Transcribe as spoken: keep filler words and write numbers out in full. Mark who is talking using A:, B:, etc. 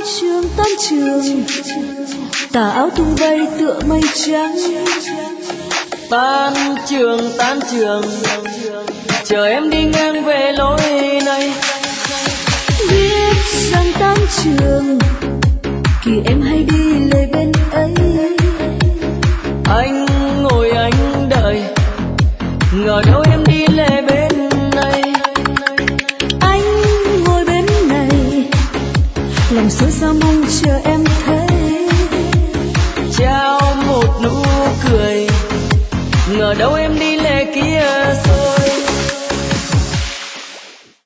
A: trường tan trường, tà áo tung bay tựa mây trắng.
B: Tan trường tan trường, chờ em đi ngang về lối này.
A: Biết rằng tan trường, kỳ em hay đi lề bên ấy.
B: Anh ngồi anh đợi, ngờ đâu em đi lề bên này.
A: Anh ngồi bên này, lòng xót xa mong chờ em thấy.
B: Trao một nụ cười, ngờ đâu em đi lề kia rồi.